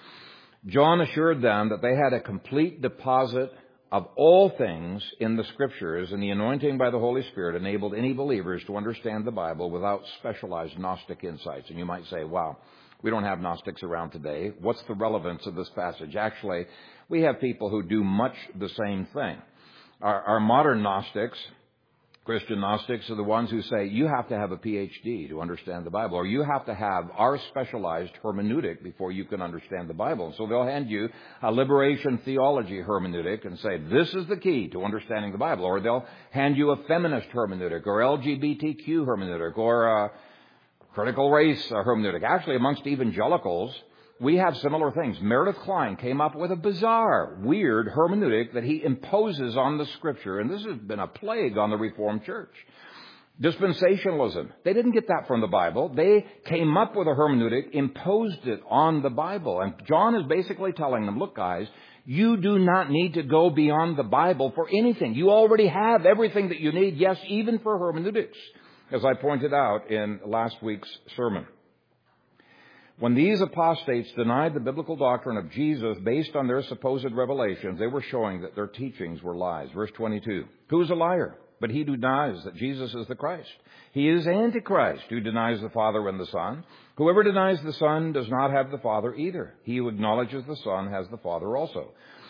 John assured them that they had a complete deposit of all things in the Scriptures, and the anointing by the Holy Spirit enabled any believers to understand the Bible without specialized Gnostic insights. And you might say, wow, we don't have Gnostics around today. What's the relevance of this passage? Actually, we have people who do much the same thing. Our modern Gnostics, Christian Gnostics, are the ones who say you have to have a PhD to understand the Bible, or you have to have our specialized hermeneutic before you can understand the Bible. So they'll hand you a liberation theology hermeneutic and say this is the key to understanding the Bible, or they'll hand you a feminist hermeneutic, or LGBTQ hermeneutic, or a critical race hermeneutic. Actually, amongst evangelicals, we have similar things. Meredith Kline came up with a bizarre, weird hermeneutic that he imposes on the Scripture, and this has been a plague on the Reformed Church. Dispensationalism. They didn't get that from the Bible. They came up with a hermeneutic, imposed it on the Bible. And John is basically telling them, look, guys, you do not need to go beyond the Bible for anything. You already have everything that you need, yes, even for hermeneutics, as I pointed out in last week's sermon. When these apostates denied the biblical doctrine of Jesus based on their supposed revelations, they were showing that their teachings were lies. Verse 22, who is a liar? But he who denies that Jesus is the Christ. He is Antichrist, who denies the Father and the Son. Whoever denies the Son does not have the Father either. He who acknowledges the Son has the Father also.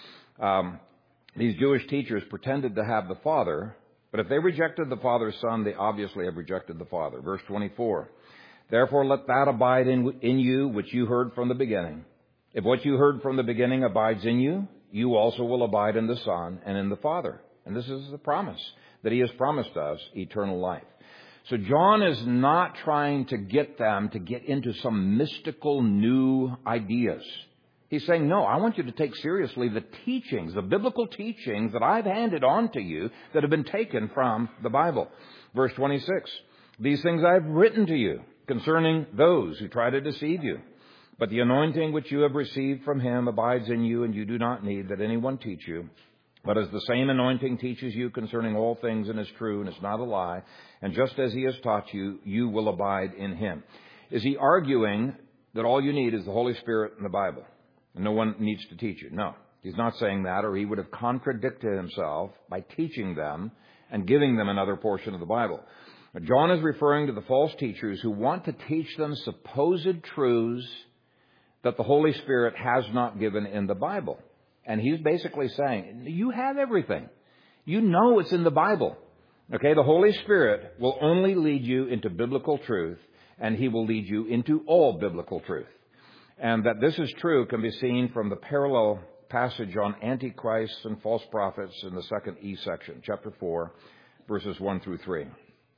These Jewish teachers pretended to have the Father, but if they rejected the Father's Son, they obviously have rejected the Father. Verse 24. Therefore, let that abide in you which you heard from the beginning. If what you heard from the beginning abides in you, you also will abide in the Son and in the Father. And this is the promise, that he has promised us eternal life. So John is not trying to get them to get into some mystical new ideas. He's saying, no, I want you to take seriously the teachings, the biblical teachings that I've handed on to you that have been taken from the Bible. Verse 26, these things I've written to you concerning those who try to deceive you. But the anointing which you have received from him abides in you, and you do not need that anyone teach you. But as the same anointing teaches you concerning all things and is true and is not a lie, and just as he has taught you, you will abide in him. Is he arguing that all you need is the Holy Spirit and the Bible, and no one needs to teach you? No, he's not saying that, or he would have contradicted himself by teaching them and giving them another portion of the Bible. John is referring to the false teachers who want to teach them supposed truths that the Holy Spirit has not given in the Bible. And he's basically saying, you have everything. You know it's in the Bible. Okay, the Holy Spirit will only lead you into biblical truth, and he will lead you into all biblical truth. And that this is true can be seen from the parallel passage on antichrists and false prophets in the second E section, chapter 4, verses 1 through 3.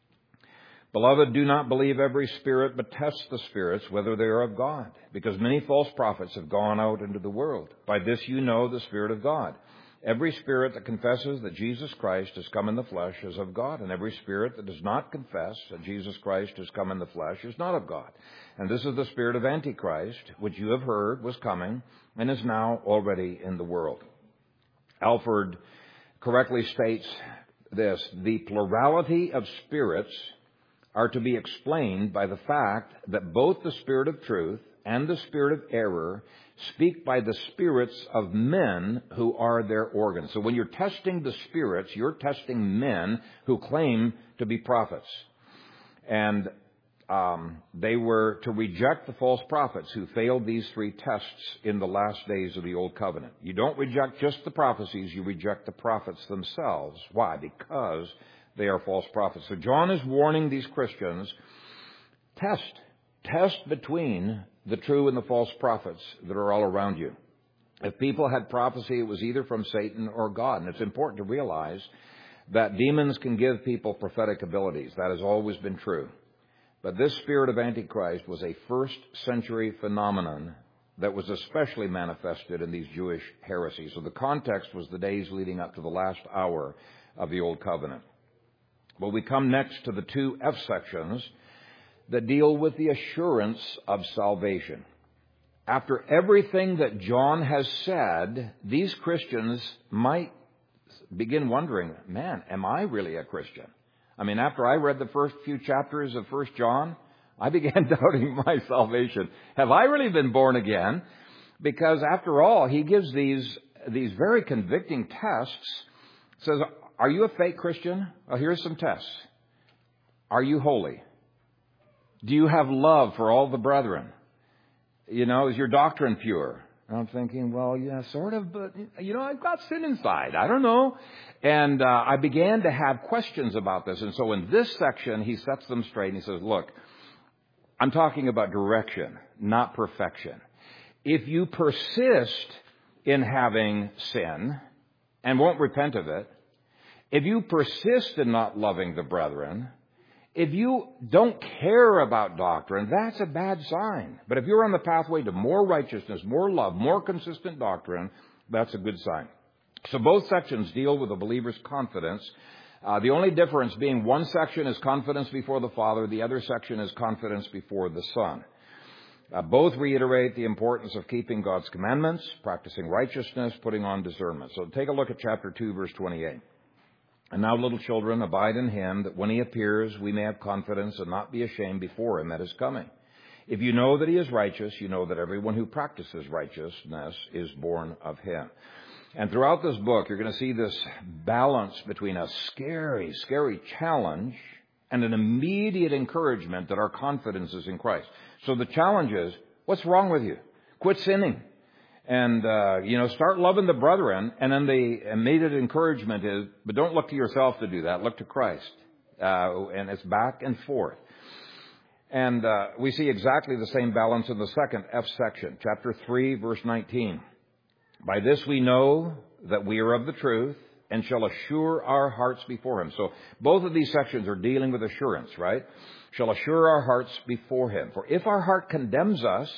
Beloved, do not believe every spirit, but test the spirits, whether they are of God, because many false prophets have gone out into the world. By this you know the Spirit of God. Every spirit that confesses that Jesus Christ has come in the flesh is of God, and every spirit that does not confess that Jesus Christ has come in the flesh is not of God. And this is the spirit of Antichrist, which you have heard was coming and is now already in the world. Alford correctly states this: the plurality of spirits are to be explained by the fact that both the Spirit of truth and the Spirit of error speak by the spirits of men who are their organs. So when you're testing the spirits, you're testing men who claim to be prophets. And they were to reject the false prophets who failed these three tests in the last days of the Old Covenant. You don't reject just the prophecies, you reject the prophets themselves. Why? Because they are false prophets. So John is warning these Christians, test between the true and the false prophets that are all around you. If people had prophecy, it was either from Satan or God. And it's important to realize that demons can give people prophetic abilities. That has always been true. But this spirit of Antichrist was a first century phenomenon that was especially manifested in these Jewish heresies. So the context was the days leading up to the last hour of the Old Covenant. Well, we come next to the two F sections that deal with the assurance of salvation. After everything that John has said, these Christians might begin wondering, man, am I really a Christian? I mean, after I read the first few chapters of 1 John, I began doubting my salvation. Have I really been born again? Because after all, he gives these very convicting tests. Says, are you a fake Christian? Well, here's some tests. Are you holy? Do you have love for all the brethren? You know, is your doctrine pure? And I'm thinking, well, yeah, sort of, but, you know, I've got sin inside. I don't know. And I began to have questions about this. And so in this section, he sets them straight and he says, look, I'm talking about direction, not perfection. If you persist in having sin and won't repent of it, if you persist in not loving the brethren, if you don't care about doctrine, that's a bad sign. But if you're on the pathway to more righteousness, more love, more consistent doctrine, that's a good sign. So both sections deal with the believer's confidence. The only difference being one section is confidence before the Father, the other section is confidence before the Son. Both reiterate the importance of keeping God's commandments, practicing righteousness, putting on discernment. So take a look at chapter 2, verse 28. And now, little children, abide in him, that when he appears, we may have confidence and not be ashamed before him at his coming. If you know that he is righteous, you know that everyone who practices righteousness is born of him. And throughout this book, you're going to see this balance between a scary, scary challenge and an immediate encouragement that our confidence is in Christ. So the challenge is, what's wrong with you? Quit sinning. And, start loving the brethren. And then the immediate encouragement is, but don't look to yourself to do that. Look to Christ. And it's back and forth. And we see exactly the same balance in the second F section, chapter 3, verse 19. By this we know that we are of the truth and shall assure our hearts before him. So both of these sections are dealing with assurance, right? Shall assure our hearts before him. For if our heart condemns us,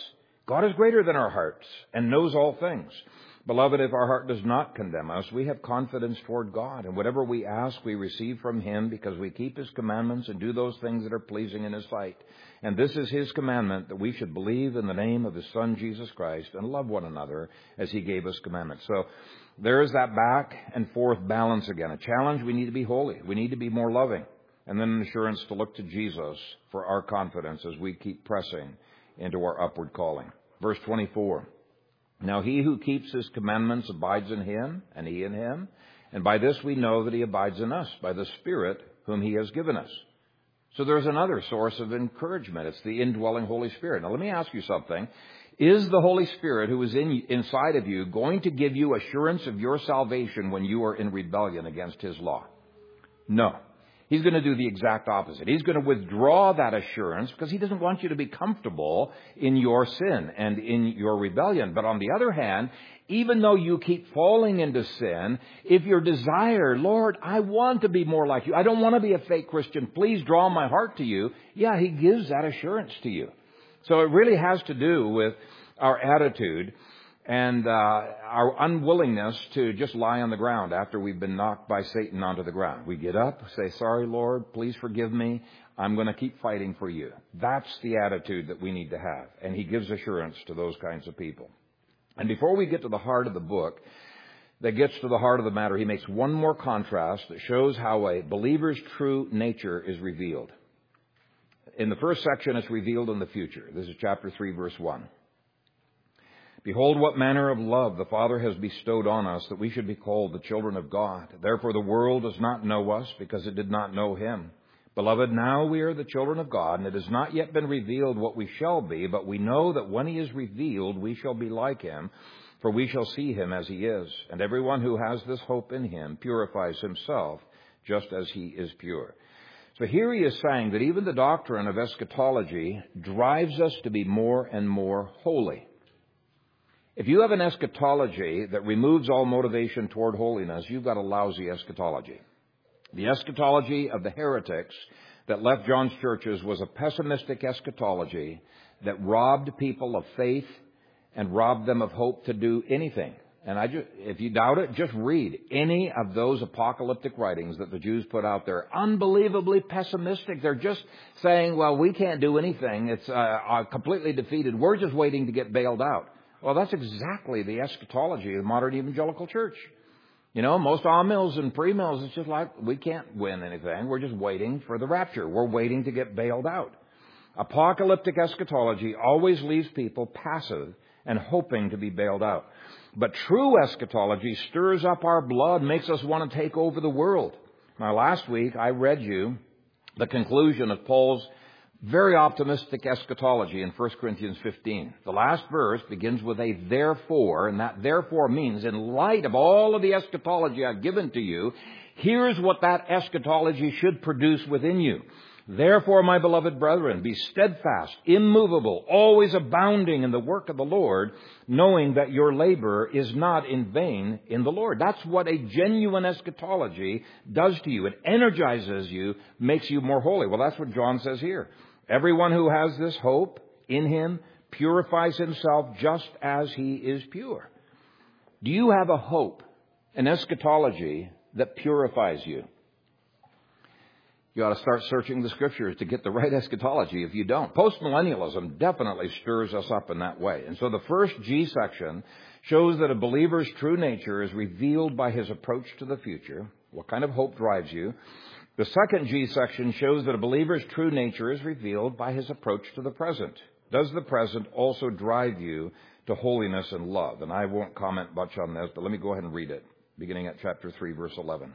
God is greater than our hearts and knows all things. Beloved, if our heart does not condemn us, we have confidence toward God. And whatever we ask, we receive from Him because we keep His commandments and do those things that are pleasing in His sight. And this is His commandment, that we should believe in the name of His Son, Jesus Christ, and love one another as He gave us commandments. So there is that back and forth balance again. A challenge, we need to be holy. We need to be more loving. And then an assurance to look to Jesus for our confidence as we keep pressing into our upward calling. Verse 24. Now he who keeps His commandments abides in Him, and He in Him. And by this we know that He abides in us, by the Spirit whom He has given us. So there's another source of encouragement. It's the indwelling Holy Spirit. Now let me ask you something. Is the Holy Spirit who is inside of you going to give you assurance of your salvation when you are in rebellion against His law? No. He's going to do the exact opposite. He's going to withdraw that assurance because He doesn't want you to be comfortable in your sin and in your rebellion. But on the other hand, even though you keep falling into sin, if your desire, Lord, I want to be more like You, I don't want to be a fake Christian, please draw my heart to You, yeah, He gives that assurance to you. So it really has to do with our attitude and our unwillingness to just lie on the ground after we've been knocked by Satan onto the ground. We get up, say, sorry, Lord, please forgive me. I'm going to keep fighting for You. That's the attitude that we need to have. And He gives assurance to those kinds of people. And before we get to the heart of the book that gets to the heart of the matter, he makes one more contrast that shows how a believer's true nature is revealed. In the first section, it's revealed in the future. This is chapter 3, verse 1. Behold, what manner of love the Father has bestowed on us, that we should be called the children of God. Therefore the world does not know us, because it did not know Him. Beloved, now we are the children of God, and it has not yet been revealed what we shall be, but we know that when He is revealed, we shall be like Him, for we shall see Him as He is. And everyone who has this hope in Him purifies himself, just as He is pure. So here he is saying that even the doctrine of eschatology drives us to be more and more holy. If you have an eschatology that removes all motivation toward holiness, you've got a lousy eschatology. The eschatology of the heretics that left John's churches was a pessimistic eschatology that robbed people of faith and robbed them of hope to do anything. And if you doubt it, just read any of those apocalyptic writings that the Jews put out there. Unbelievably pessimistic. They're just saying, well, we can't do anything. It's completely defeated. We're just waiting to get bailed out. Well, that's exactly the eschatology of the modern evangelical church. You know, most amills and premills, it's just like, we can't win anything. We're just waiting for the rapture. We're waiting to get bailed out. Apocalyptic eschatology always leaves people passive and hoping to be bailed out. But true eschatology stirs up our blood, makes us want to take over the world. Now, last week, I read you the conclusion of Paul's very optimistic eschatology in 1 Corinthians 15. The last verse begins with a therefore, and that therefore means in light of all of the eschatology I've given to you, here's what that eschatology should produce within you. Therefore, my beloved brethren, be steadfast, immovable, always abounding in the work of the Lord, knowing that your labor is not in vain in the Lord. That's what a genuine eschatology does to you. It energizes you, makes you more holy. Well, that's what John says here. Everyone who has this hope in Him purifies himself just as He is pure. Do you have a hope, an eschatology that purifies you? You ought to start searching the Scriptures to get the right eschatology if you don't. Postmillennialism definitely stirs us up in that way. And so the first G section shows that a believer's true nature is revealed by his approach to the future. What kind of hope drives you? The second G section shows that a believer's true nature is revealed by his approach to the present. Does the present also drive you to holiness and love? And I won't comment much on this, but let me go ahead and read it, beginning at chapter 3, verse 11.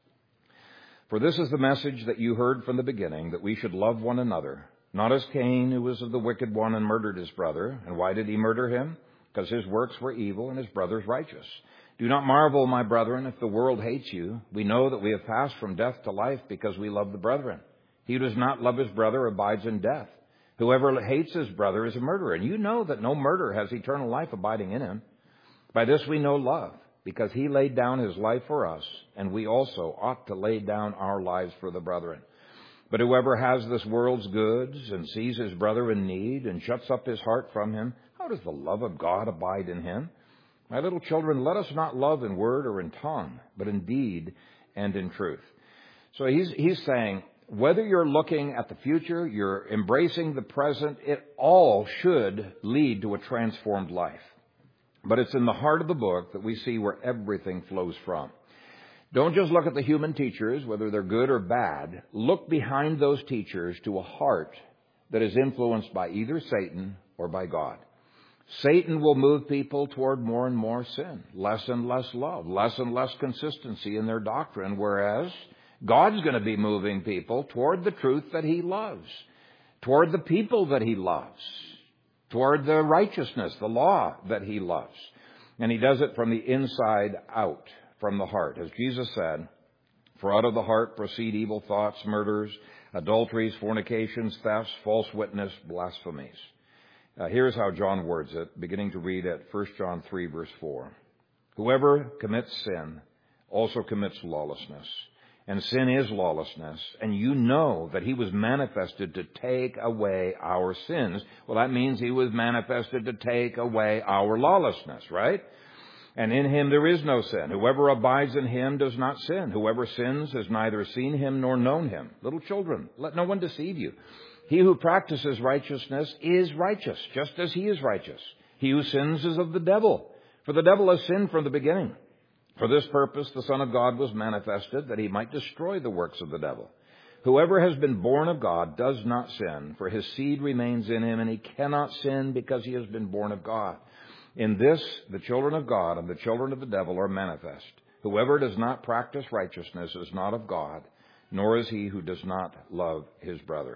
For this is the message that you heard from the beginning, that we should love one another, not as Cain, who was of the wicked one and murdered his brother. And why did he murder him? Because his works were evil and his brother's righteous. Do not marvel, my brethren, if the world hates you. We know that we have passed from death to life because we love the brethren. He who does not love his brother abides in death. Whoever hates his brother is a murderer. And you know that no murderer has eternal life abiding in him. By this we know love, because He laid down His life for us, and we also ought to lay down our lives for the brethren. But whoever has this world's goods and sees his brother in need and shuts up his heart from him, How does the love of God abide in him? My little children, let us not love in word or in tongue, but in deed and in truth. So he's saying, whether you're looking at the future, you're embracing the present, it all should lead to a transformed life. But it's in the heart of the book that we see where everything flows from. Don't just look at the human teachers, whether they're good or bad. Look behind those teachers to a heart that is influenced by either Satan or by God. Satan will move people toward more and more sin, less and less love, less and less consistency in their doctrine, whereas God's going to be moving people toward the truth that he loves, toward the people that he loves, toward the righteousness, the law that he loves. And he does it from the inside out, from the heart. As Jesus said, for out of the heart proceed evil thoughts, murders, adulteries, fornications, thefts, false witness, blasphemies. Here's how John words it, beginning to read at 1 John 3, verse 4. Whoever commits sin also commits lawlessness. And sin is lawlessness. And you know that he was manifested to take away our sins. Well, that means he was manifested to take away our lawlessness, right? And in him there is no sin. Whoever abides in him does not sin. Whoever sins has neither seen him nor known him. Little children, let no one deceive you. He who practices righteousness is righteous, just as he is righteous. He who sins is of the devil, for the devil has sinned from the beginning. For this purpose the Son of God was manifested, that he might destroy the works of the devil. Whoever has been born of God does not sin, for his seed remains in him, and he cannot sin because he has been born of God. In this, the children of God and the children of the devil are manifest. Whoever does not practice righteousness is not of God, nor is he who does not love his brother.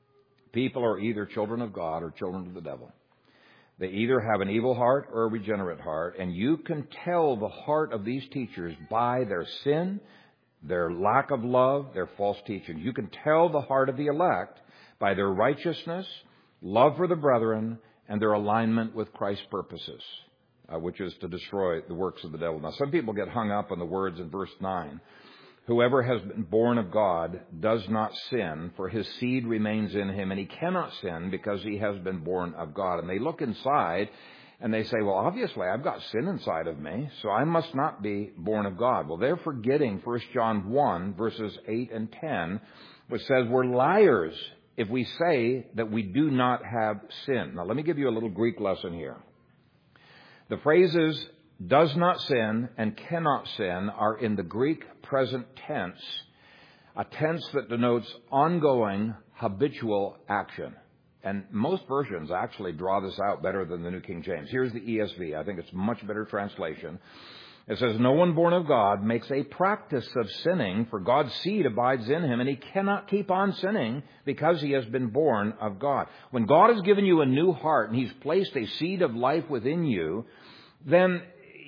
People are either children of God or children of the devil. They either have an evil heart or a regenerate heart, and you can tell the heart of these teachers by their sin, their lack of love, their false teaching. You can tell the heart of the elect by their righteousness, love for the brethren, and their alignment with Christ's purposes, which is to destroy the works of the devil. Now, some people get hung up on the words in verse 9. Whoever has been born of God does not sin, for his seed remains in him, and he cannot sin because he has been born of God. And they look inside and they say, well, obviously I've got sin inside of me, so I must not be born of God. Well, they're forgetting 1 John 1, verses 8 and 10, which says we're liars if we say that we do not have sin. Now, let me give you a little Greek lesson here. The phrases does not sin and cannot sin are in the Greek present tense, a tense that denotes ongoing habitual action. And most versions actually draw this out better than the New King James. Here's the ESV. I think it's a much better translation. It says, no one born of God makes a practice of sinning, for God's seed abides in him, and he cannot keep on sinning because he has been born of God. When God has given you a new heart and he's placed a seed of life within you, then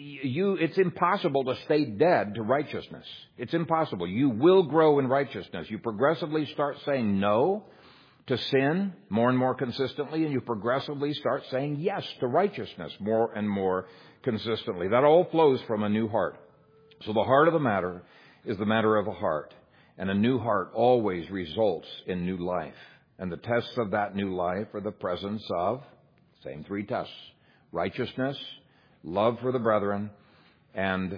it's impossible to stay dead to righteousness. It's impossible. You will grow in righteousness. You progressively start saying no to sin more and more consistently, and you progressively start saying yes to righteousness more and more consistently. That all flows from a new heart. So the heart of the matter is the matter of a heart, and a new heart always results in new life. And the tests of that new life are the presence of, same three tests, righteousness, love for the brethren, and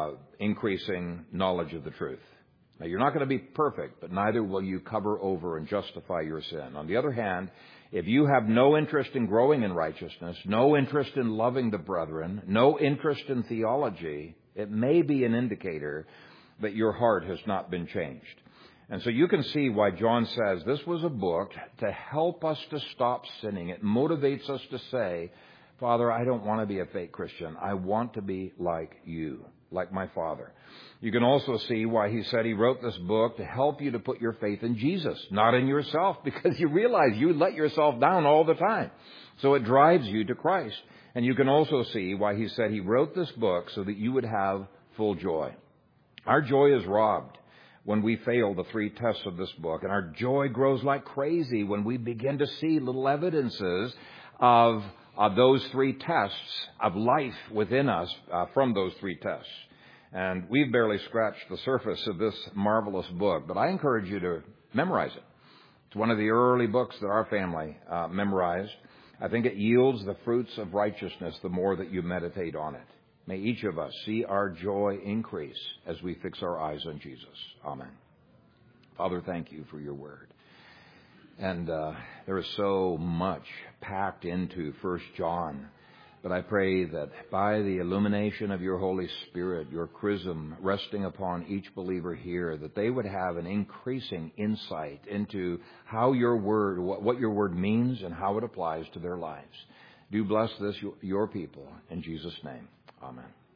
increasing knowledge of the truth. Now, you're not going to be perfect, but neither will you cover over and justify your sin. On the other hand, if you have no interest in growing in righteousness, no interest in loving the brethren, no interest in theology, it may be an indicator that your heart has not been changed. And so you can see why John says this was a book to help us to stop sinning. It motivates us to say, Father, I don't want to be a fake Christian. I want to be like you, like my Father. You can also see why he said he wrote this book to help you to put your faith in Jesus, not in yourself, because you realize you let yourself down all the time. So it drives you to Christ. And you can also see why he said he wrote this book so that you would have full joy. Our joy is robbed when we fail the three tests of this book, and our joy grows like crazy when we begin to see little evidences of those three tests of life within us from those three tests. And we've barely scratched the surface of this marvelous book, but I encourage you to memorize it. It's one of the early books that our family memorized. I think it yields the fruits of righteousness the more that you meditate on it. May each of us see our joy increase as we fix our eyes on Jesus. Amen. Father, thank you for your word. And there is so much packed into 1 John. But I pray that by the illumination of your Holy Spirit, your chrism resting upon each believer here, that they would have an increasing insight into how your word, what your word means and how it applies to their lives. Do bless this, your people. In Jesus' name, amen.